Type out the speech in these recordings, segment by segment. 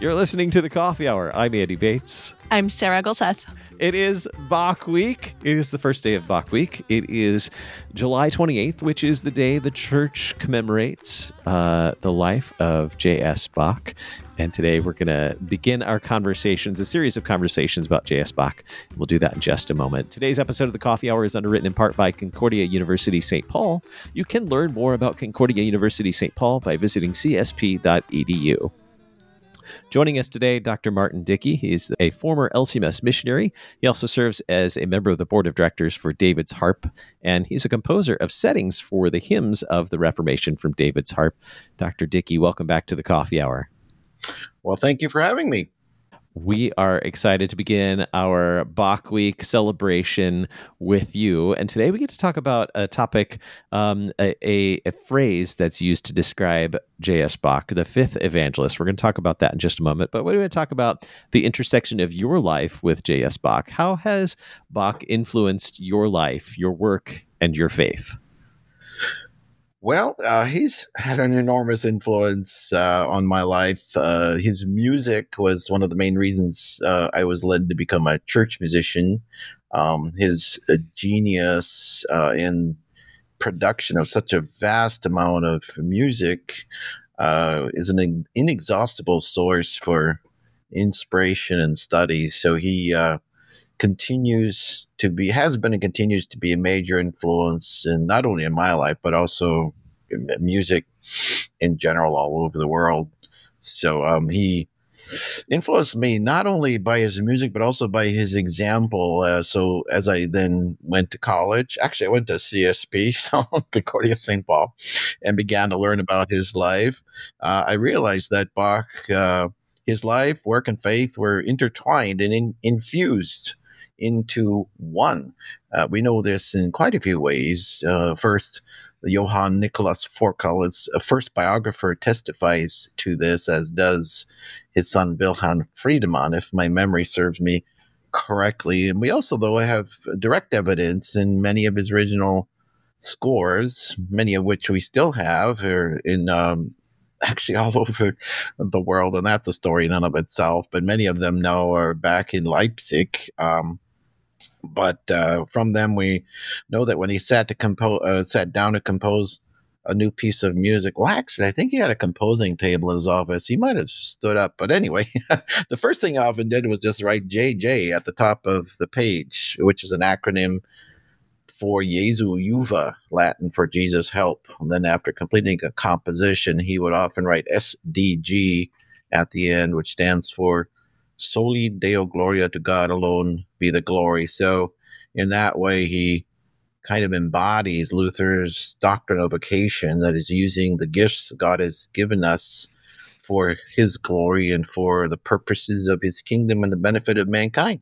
You're listening to The Coffee Hour. I'm Andy Bates. I'm Sarah Gulseth. It is Bach Week. It is the first day of Bach Week. It is July 28th, which is the day the church commemorates the life of J.S. Bach. And today we're going to begin our conversations, a series of conversations about J.S. Bach. We'll do that in just a moment. Today's episode of The Coffee Hour is underwritten in part by Concordia University St. Paul. You can learn more about Concordia University St. Paul by visiting csp.edu. Joining us today, Dr. Martin Dickey. He's a former LCMS missionary. He also serves as a member of the board of directors for David's Harp, and he's a composer of settings for the hymns of the Reformation from David's Harp. Dr. Dickey, welcome back to the Coffee Hour. Well, thank you for having me. We are excited to begin our Bach Week celebration with you. And today we get to talk about a topic, a phrase that's used to describe J.S. Bach, the fifth evangelist. We're going to talk about that in just a moment. But we're going to talk about the intersection of your life with J.S. Bach. How has Bach influenced your life, your work, and your faith? Well, he's had an enormous influence on my life. His music was one of the main reasons I was led to become a church musician. His genius in production of such a vast amount of music is an inexhaustible source for inspiration and studies. So he continues to be a major influence, and not only in my life but also in music in general all over the world. So he influenced me not only by his music but also by his example. So as I then went to college, actually I went to CSP, so Concordia St. Paul, and began to learn about his life, I realized that Bach, his life, work, and faith were intertwined and infused into one. We know this in quite a few ways. First, Johann Nicholas Forkel, his first biographer, testifies to this, as does his son Wilhelm Friedemann, if my memory serves me correctly. And we also, though, have direct evidence in many of his original scores, many of which we still have, or in actually all over the world, and that's a story in and of itself. But many of them now are back in Leipzig. But from them, we know that when he sat down to compose a new piece of music. Well, actually, I think he had a composing table in his office. He might have stood up, but anyway, the first thing I often did was just write JJ at the top of the page, which is an acronym for Jesu Juva, Latin for Jesus Help. And then after completing a composition, he would often write SDG at the end, which stands for Soli Deo Gloria, to God alone be the glory. So in that way, he kind of embodies Luther's doctrine of vocation, that is using the gifts God has given us for his glory and for the purposes of his kingdom and the benefit of mankind.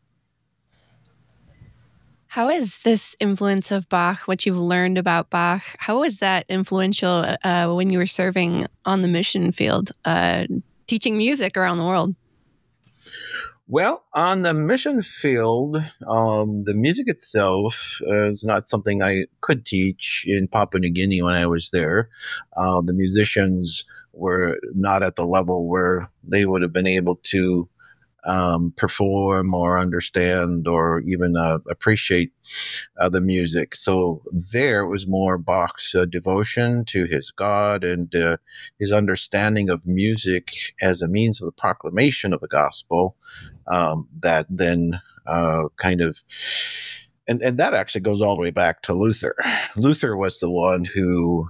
How is this influence of Bach, what you've learned about Bach, how was that influential when you were serving on the mission field, teaching music around the world? Well, on the mission field, the music itself is not something I could teach in Papua New Guinea when I was there. The musicians were not at the level where they would have been able to perform or understand or even appreciate the music. So there was more Bach's devotion to his God and his understanding of music as a means of the proclamation of the gospel that then kind of, and that actually goes all the way back to Luther. Luther was the one who,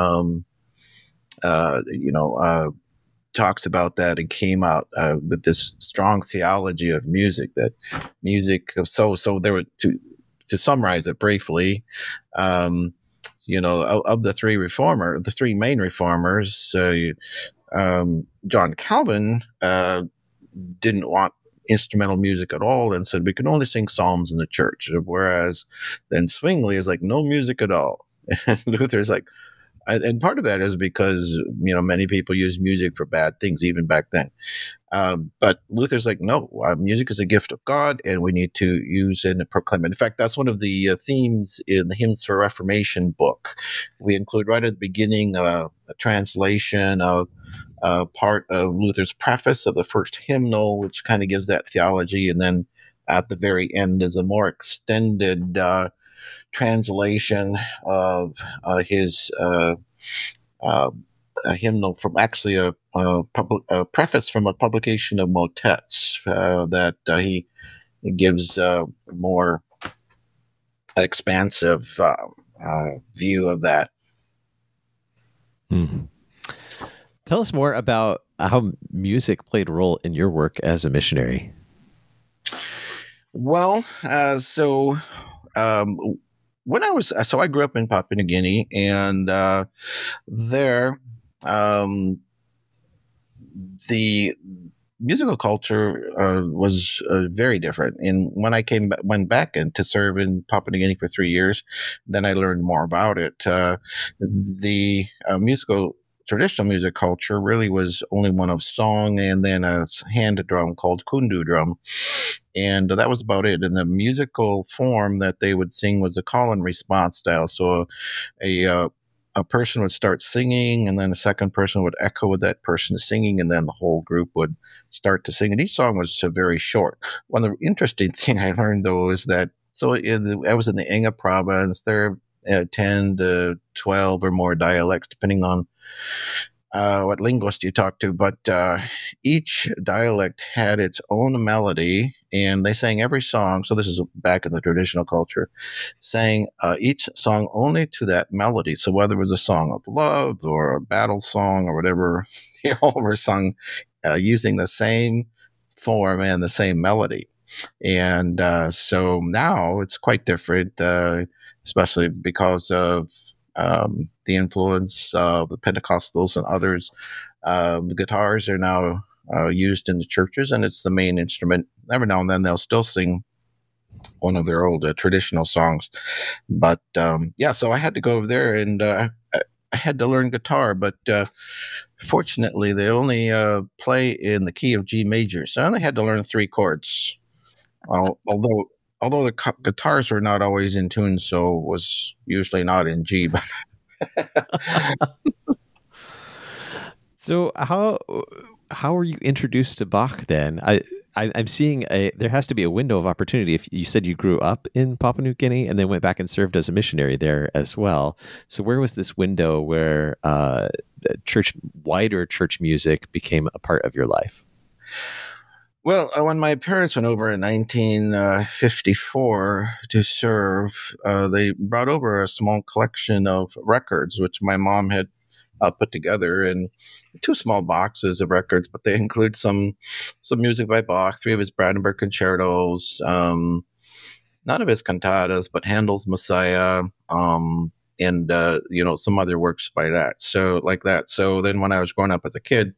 talks about that and came out with this strong theology of music, that music. So there were, to summarize it briefly, of the three main reformers, John Calvin didn't want instrumental music at all and said we can only sing psalms in the church. Whereas then Zwingli is like, no music at all. And Luther's like, and part of that is because, many people use music for bad things, even back then. But Luther's like, no, music is a gift of God, and we need to use it and proclaim it. In fact, that's one of the themes in the Hymns for Reformation book. We include right at the beginning a translation of part of Luther's preface of the first hymnal, which kind of gives that theology. And then at the very end is a more extended translation of his a hymnal from actually a preface from a publication of motets that he gives a more expansive view of that. Tell us more about how music played a role in your work as a missionary. Well, when I grew up in Papua New Guinea, and there, the musical culture was very different. And when I went back in to serve in Papua New Guinea for 3 years, then I learned more about it. The traditional music culture really was only one of song and then a hand drum called kundu drum. And that was about it. And the musical form that they would sing was a call and response style. So a person would start singing, and then a second person would echo with that person singing, and then the whole group would start to sing. And each song was very short. One of the interesting thing I learned, though, is that I was in the Inga province. There are 10 to 12 or more dialects, depending on what linguist you talk to, but each dialect had its own melody, and they sang every song. So this is back in the traditional culture, sang each song only to that melody. So whether it was a song of love or a battle song or whatever, they all were sung using the same form and the same melody. And so now it's quite different, especially because of the influence of the Pentecostals and others. The guitars are now used in the churches, and it's the main instrument. Every now and then they'll still sing one of their old traditional songs. But so I had to go over there, and I had to learn guitar, but fortunately they only play in the key of G major. So I only had to learn 3 chords. Although the guitars were not always in tune, so it was usually not in G. But So how were you introduced to Bach then? I'm seeing there has to be a window of opportunity. If you said you grew up in Papua New Guinea and then went back and served as a missionary there as well, so where was this window where wider church music became a part of your life? Well, when my parents went over in 1954 to serve, they brought over a small collection of records, which my mom had put together in 2 small boxes of records, but they include some music by Bach, 3 of his Brandenburg concertos, none of his cantatas, but Handel's Messiah, and some other works by that. So like that. So then when I was growing up as a kid,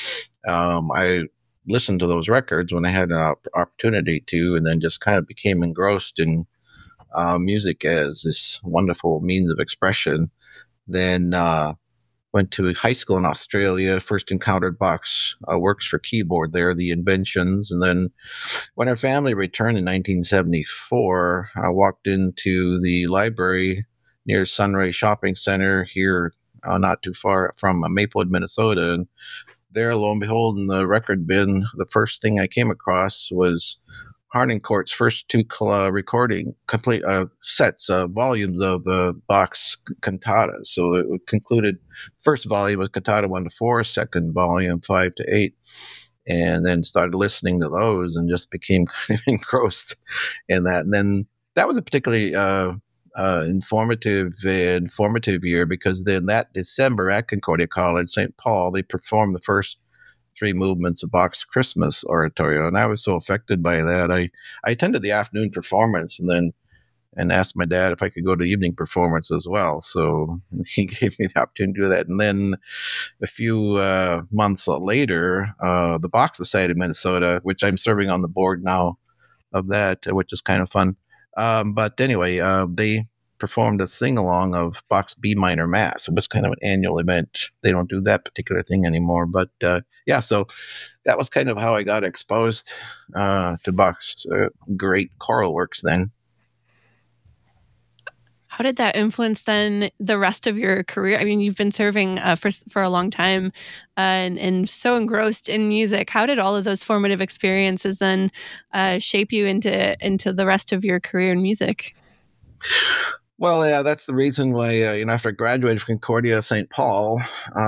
I listened to those records when I had an opportunity to, and then just kind of became engrossed in music as this wonderful means of expression. Then went to high school in Australia, first encountered Bach's works for keyboard there, the Inventions. And then when our family returned in 1974, I walked into the library near Sunray Shopping Center here, not too far from Maplewood, Minnesota. And there, lo and behold, in the record bin, the first thing I came across was Harnoncourt's first 2 complete sets, volumes of Bach's cantatas. So it concluded, first volume was Cantata 1 to 4, second volume 5 to 8, and then started listening to those and just became kind of engrossed in that. And then that was a particularly informative year, because then that December at Concordia College, St. Paul, they performed the first 3 movements of Bach's Christmas oratorio, and I was so affected by that. I attended the afternoon performance and asked my dad if I could go to the evening performance as well. So he gave me the opportunity to do that. And then a few months later, the Bach Society of Minnesota, which I'm serving on the board now of that, which is kind of fun. But anyway, they performed a sing-along of Bach's B minor Mass. It was kind of an annual event. They don't do that particular thing anymore. But so that was kind of how I got exposed to Bach's great choral works then. How did that influence then the rest of your career? I mean, you've been serving for a long time and so engrossed in music. How did all of those formative experiences then shape you into the rest of your career in music? Well, yeah, that's the reason why, after I graduated from Concordia St. Paul,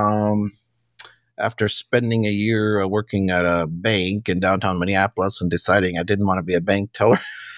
after spending a year working at a bank in downtown Minneapolis and deciding I didn't want to be a bank teller,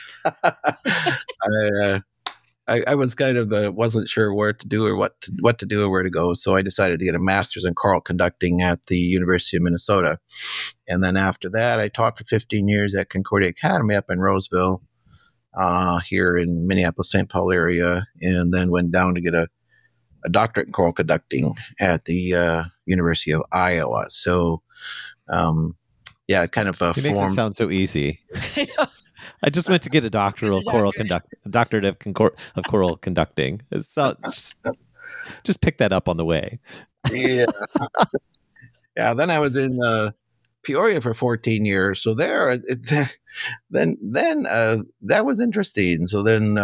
I was kind of wasn't sure where to do or what to do or where to go. So I decided to get a master's in choral conducting at the University of Minnesota. And then after that, I taught for 15 years at Concordia Academy up in Roseville, here in Minneapolis, St. Paul area, and then went down to get a doctorate in choral conducting at the University of Iowa. So, it kind of it makes it sound so easy. I just went to get a doctorate of choral conducting. So just pick that up on the way. Yeah. Yeah. Then I was in Peoria for 14 years. So there, then that was interesting. So then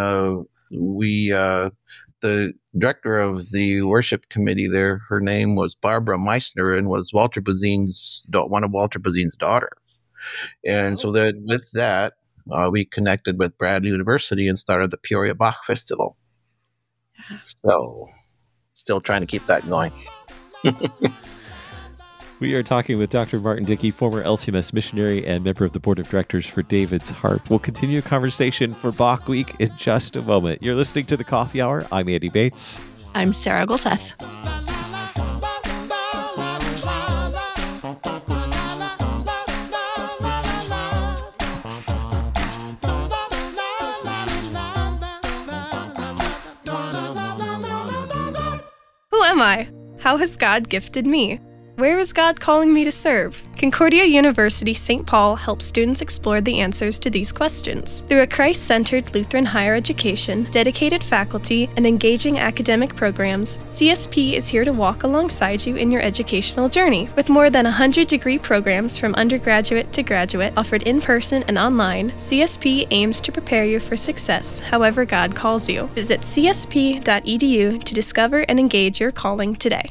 the director of the worship committee there, her name was Barbara Meissner, and was one of Walter Buzin's daughter. And so then with that, we connected with Bradley University and started the Peoria Bach Festival. So, still trying to keep that going. We are talking with Dr. Martin Dickey, former LCMS missionary and member of the board of directors for David's Harp. We'll continue a conversation for Bach Week in just a moment. You're listening to The Coffee Hour. I'm Andy Bates. I'm Sarah Golseth. Who am I? How has God gifted me? Where is God calling me to serve? Concordia University St. Paul helps students explore the answers to these questions. Through a Christ-centered Lutheran higher education, dedicated faculty, and engaging academic programs, CSP is here to walk alongside you in your educational journey. With more than 100 degree programs from undergraduate to graduate offered in person and online, CSP aims to prepare you for success however God calls you. Visit csp.edu to discover and engage your calling today.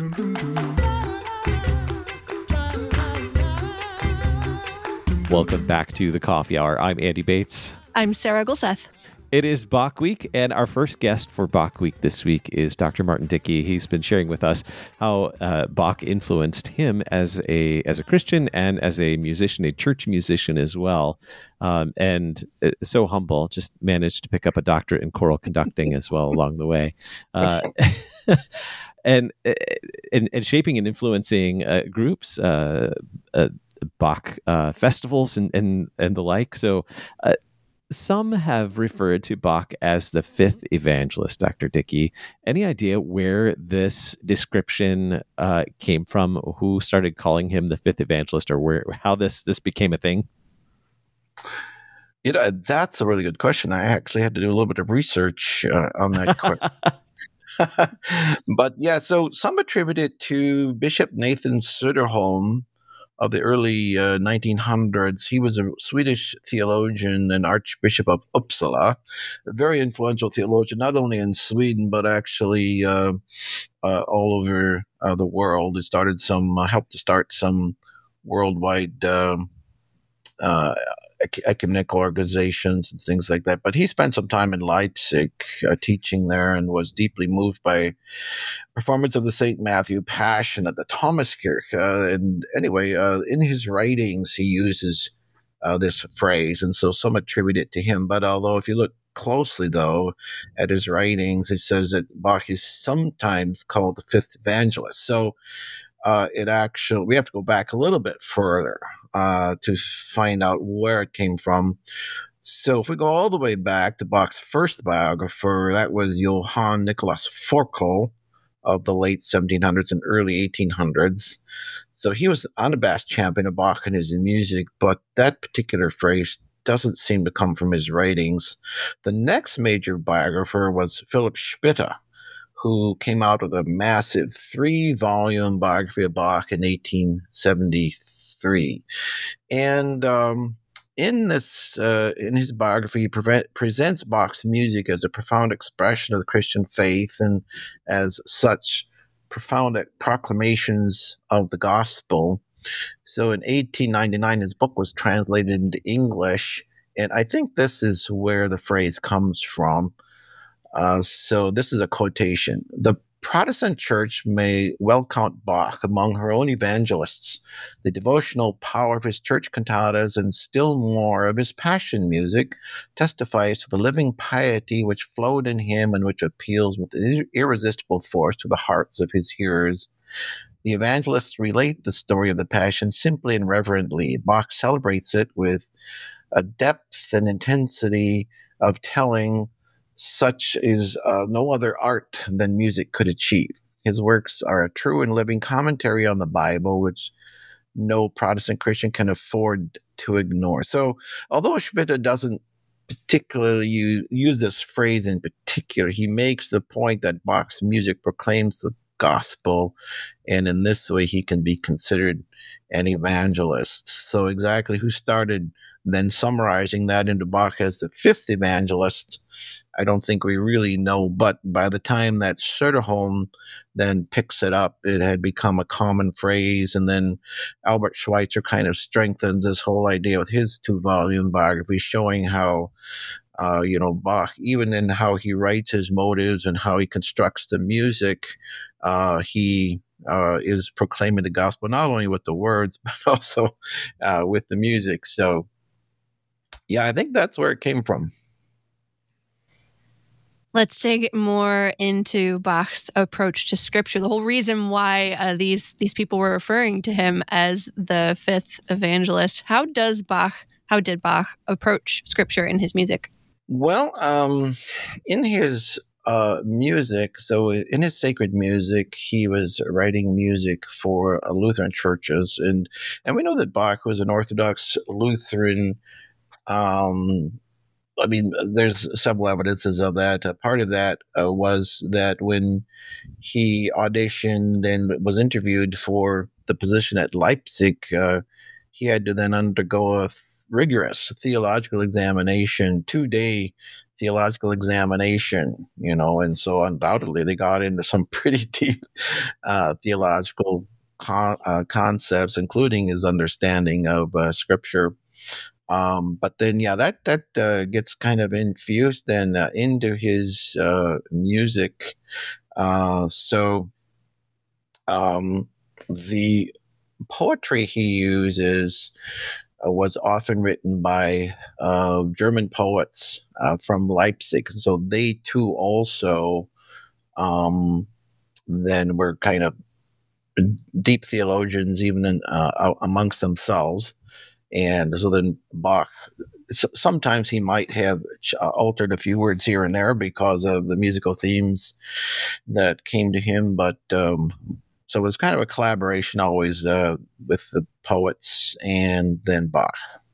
Welcome back to The Coffee Hour. I'm Andy Bates. I'm Sarah Golseth. It is Bach Week, and our first guest for Bach Week this week is Dr. Martin Dickey. He's been sharing with us how Bach influenced him as a Christian and as a musician, a church musician as well. And so humble, just managed to pick up a doctorate in choral conducting as well along the way. And shaping and influeing groups, Bach festivals and the like. So some have referred to Bach as the fifth evangelist, Dr. Dickey. Any idea where this description came from? Who started calling him the fifth evangelist, or how this became a thing? That's a really good question. I actually had to do a little bit of research on that question. But yeah, so some attribute it to Bishop Nathan Söderholm of the early 1900s. He was a Swedish theologian and Archbishop of Uppsala, a very influential theologian, not only in Sweden, but actually all over the world. He helped to start some worldwide ecumenical organizations and things like that. But he spent some time in Leipzig teaching there, and was deeply moved by performance of the St. Matthew Passion at the Thomaskirche. And anyway, in his writings, he uses this phrase, and so some attribute it to him. But although if you look closely, though, at his writings, it says that Bach is sometimes called the fifth evangelist. So we have to go back a little bit further to find out where it came from. So if we go all the way back to Bach's first biographer, that was Johann Nicholas Forkel of the late 1700s and early 1800s. So he was an unabashed champion of Bach and his music, but that particular phrase doesn't seem to come from his writings. The next major biographer was Philip Spitta, who came out with a massive 3-volume biography of Bach in 1873. And in his biography, he presents Bach's music as a profound expression of the Christian faith, and as such, profound proclamations of the gospel. So in 1899, his book was translated into English, and I think this is where the phrase comes from. So this is a quotation. The Protestant Church may well count Bach among her own evangelists. The devotional power of his church cantatas and still more of his passion music testifies to the living piety which flowed in him and which appeals with irresistible force to the hearts of his hearers. The evangelists relate the story of the Passion simply and reverently. Bach celebrates it with a depth and intensity of telling such is no other art than music could achieve. His works are a true and living commentary on the Bible, which no Protestant Christian can afford to ignore. So, although Schmidt doesn't particularly use this phrase in particular, he makes the point that Bach's music proclaims the gospel, and in this way he can be considered an evangelist. So exactly who started then summarizing that into Bach as the fifth evangelist, I don't think we really know, but by the time that Söderholm then picks it up, it had become a common phrase, and then Albert Schweitzer kind of strengthens this whole idea with his 2-volume biography, showing how Bach, even in how he writes his motives and how he constructs the music, he is proclaiming the gospel not only with the words, but also with the music. So, yeah, I think that's where it came from. Let's dig more into Bach's approach to scripture. The whole reason why these people were referring to him as the fifth evangelist. How did Bach approach scripture in his music? Well, in his music, so in his sacred music, he was writing music for Lutheran churches, and we know that Bach was an Orthodox Lutheran. There's several evidences of that. Part of that was that when he auditioned and was interviewed for the position at Leipzig, he had to then undergo a rigorous theological examination, 2-day theological examination, and so undoubtedly they got into some pretty deep theological concepts, including his understanding of Scripture. But then, that gets kind of infused then into his music. The poetry he uses was often written by German poets from Leipzig. So they too also then were kind of deep theologians, even amongst themselves. And so then Bach, sometimes he might have altered a few words here and there because of the musical themes that came to him. But so it was kind of a collaboration always with the poets and then Bach.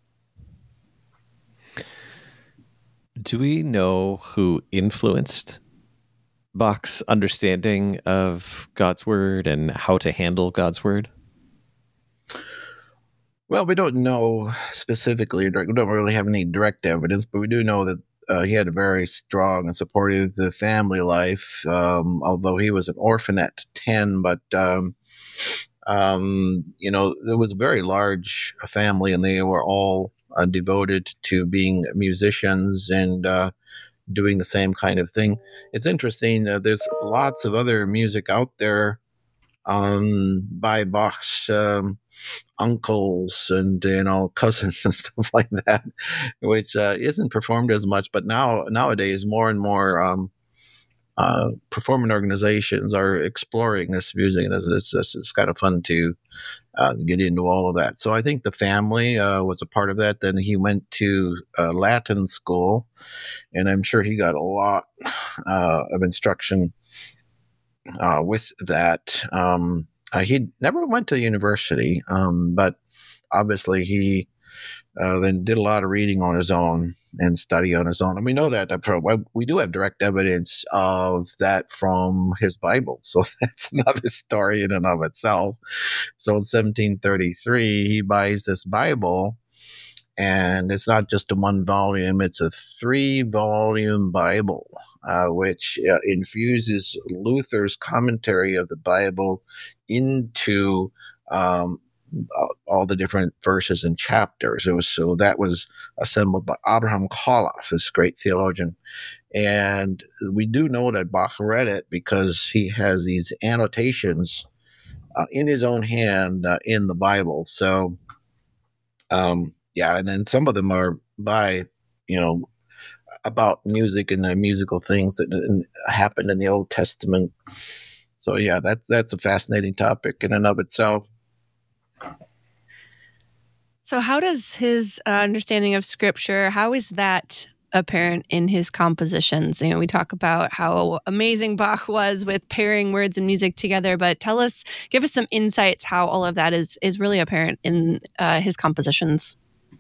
Do we know who influenced Bach's understanding of God's word and how to handle God's word? Well, we don't know specifically. We don't really have any direct evidence, but we do know that he had a very strong and supportive family life, although he was an orphan at 10. But, there was a very large family, and they were all devoted to being musicians and doing the same kind of thing. It's interesting. There's lots of other music out there by Bach's uncles and cousins and stuff like that, which isn't performed as much. But nowadays, more and more performing organizations are exploring this music, and it's kind of fun to get into all of that. So I think the family was a part of that. Then he went to Latin school, and I'm sure he got a lot of instruction with that. He never went to university, but obviously he then did a lot of reading on his own and study on his own. And we know that we do have direct evidence of that from his Bible. So that's another story in and of itself. So in 1733, he buys this Bible, And it's not just a one volume, it's a 3-volume Bible, which infuses Luther's commentary of the Bible into all the different verses and chapters. That was assembled by Abraham Koloff, this great theologian. And we do know that Bach read it because he has these annotations in his own hand in the Bible. So, and then some of them are by, about music and musical things that happened in the Old Testament. So, yeah, that's a fascinating topic in and of itself. So how does his understanding of Scripture, how is that apparent in his compositions? We talk about how amazing Bach was with pairing words and music together, but give us some insights how all of that is really apparent in his compositions.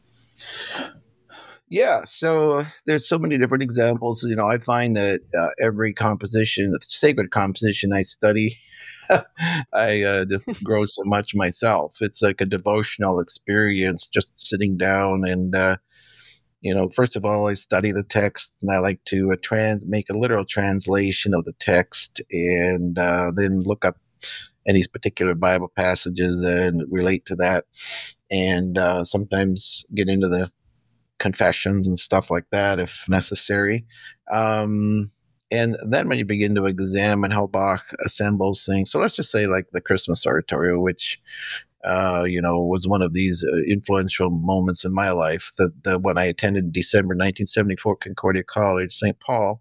Yeah, so there's so many different examples. I find that every composition, sacred composition I study, I just grow so much myself. It's like a devotional experience, just sitting down and, first of all, I study the text, and I like to make a literal translation of the text, and then look up any particular Bible passages and relate to that, and sometimes get into the confessions and stuff like that if necessary. And then when you begin to examine how Bach assembles things, so let's just say like the Christmas Oratorio, which was one of these influential moments in my life, that when I attended December 1974 Concordia College, St. Paul.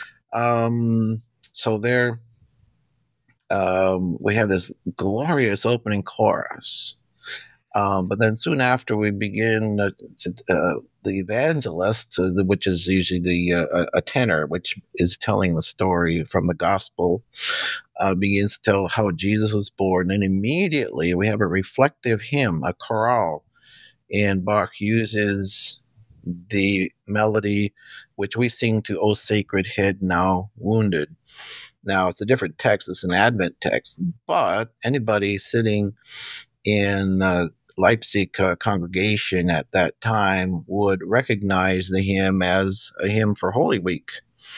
So there we have this glorious opening chorus. But then soon after we begin the evangelist, which is usually a tenor, which is telling the story from the gospel, begins to tell how Jesus was born. And immediately we have a reflective hymn, a chorale, and Bach uses the melody which we sing to O Sacred Head Now Wounded. Now, it's a different text. It's an Advent text, but anybody sitting in Leipzig congregation at that time would recognize the hymn as a hymn for Holy Week.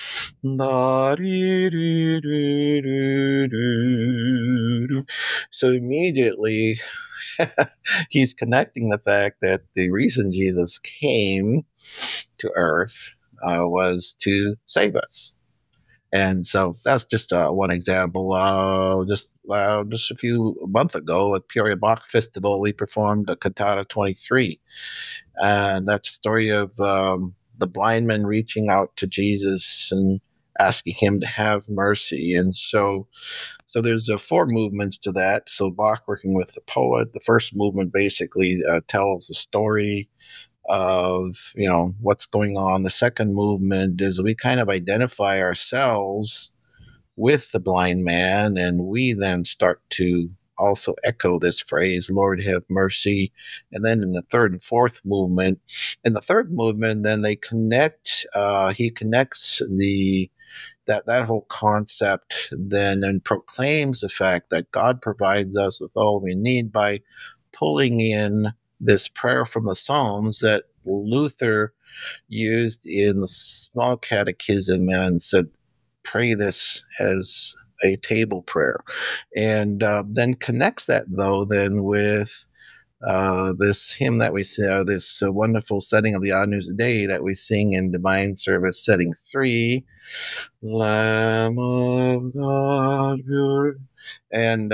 So immediately he's connecting the fact that the reason Jesus came to earth was to save us. And so that's just one example. Just a few months ago at Peoria Bach Festival, we performed a Cantata 23. And that's the story of the blind man reaching out to Jesus and asking him to have mercy. And so there's 4 movements to that. So Bach working with the poet. The first movement basically tells the story of what's going on. The second movement is we kind of identify ourselves with the blind man, and we then start to also echo this phrase, Lord have mercy. And then in the third and fourth movement, then they connect, he connects that whole concept then and proclaims the fact that God provides us with all we need by pulling in this prayer from the Psalms that Luther used in the Small Catechism and said, pray this as a table prayer. And then connects that, though, then with this hymn that we sing, this wonderful setting of the Agnus Dei that we sing in Divine Service, setting 3, Lamb of God, pure. And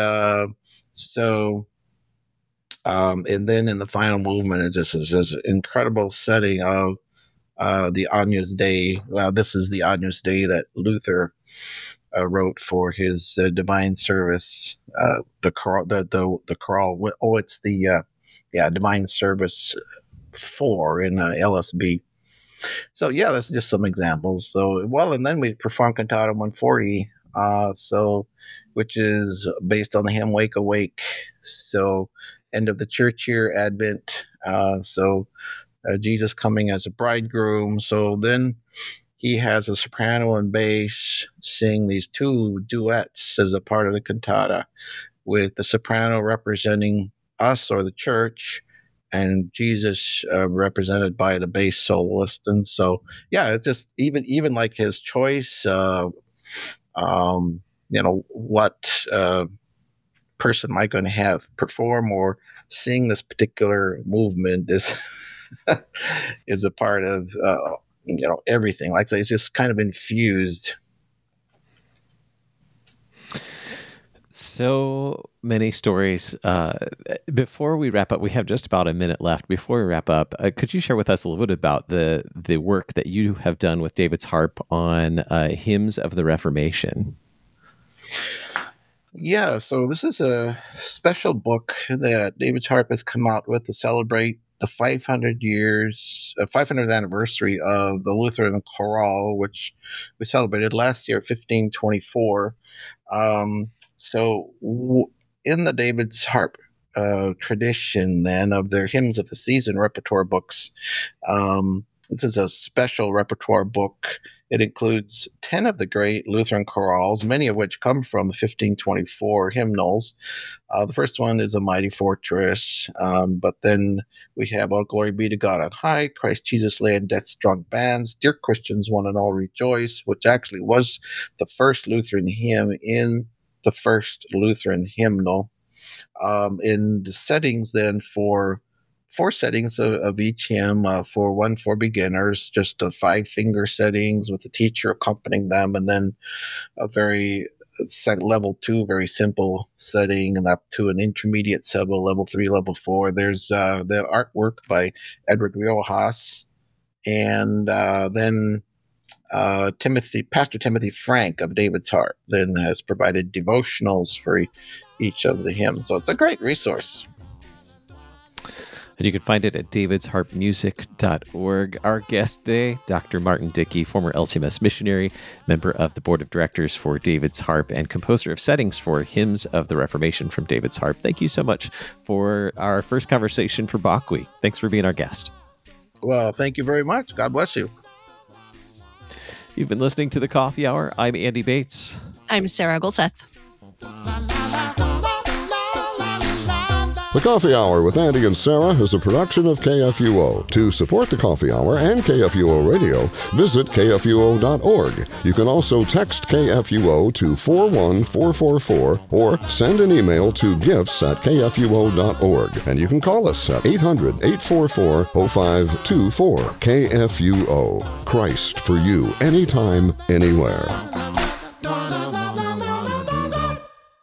and then in the final movement, it just is this incredible setting of the Agnus Dei. Well, this is the Agnus Dei that Luther wrote for his Divine Service. The chorale. Oh, it's the Divine Service 4 in LSB. So yeah, that's just some examples. So and then we perform Cantata 140. Which is based on the hymn Wake Awake. So end of the church year, Advent. Jesus coming as a bridegroom. So then he has a soprano and bass sing these 2 duets as a part of the cantata, with the soprano representing us or the church, and Jesus represented by the bass soloist. And so, yeah, it's just even like his choice, what person am I going to have perform or sing this particular movement is is a part of everything. Like I say, it's just kind of infused. So many stories. Before we wrap up, we have just about a minute left. Before we wrap up, could you share with us a little bit about the work that you have done with David's Harp on hymns of the Reformation? Yeah, so this is a special book that David's Harp has come out with to celebrate the 500th anniversary of the Lutheran Chorale, which we celebrated last year, 1524. In the David's Harp tradition, then, of their hymns of the season repertoire books, this is a special repertoire book. It includes 10 of the great Lutheran chorales, many of which come from the 1524 hymnals. The first one is A Mighty Fortress, but then we have All Glory Be to God on High, Christ Jesus lay in Death's Strong Bands, Dear Christians, One and All Rejoice, which actually was the first Lutheran hymn in the first Lutheran hymnal. In the settings then for 4 settings of each hymn, one for beginners, just 5-finger settings with a teacher accompanying them, and then a very level 2, very simple setting, and up to an intermediate level 3, level 4. There's the artwork by Edward Riojas, and then Pastor Timothy Frank of David's Harp then has provided devotionals for each of the hymns. So it's a great resource. And you can find it at davidsharpmusic.org. Our guest today, Dr. Martin Dickey, former LCMS missionary, member of the board of directors for David's Harp, and composer of settings for Hymns of the Reformation from David's Harp. Thank you so much for our first conversation for Bach Week. Thanks for being our guest. Well, thank you very much. God bless you. You've been listening to The Coffee Hour. I'm Andy Bates. I'm Sarah Golseth. The Coffee Hour with Andy and Sarah is a production of KFUO. To support The Coffee Hour and KFUO Radio, visit KFUO.org. You can also text KFUO to 41444 or send an email to gifts@KFUO.org. And you can call us at 800-844-0524. KFUO. Christ for you, anytime, anywhere.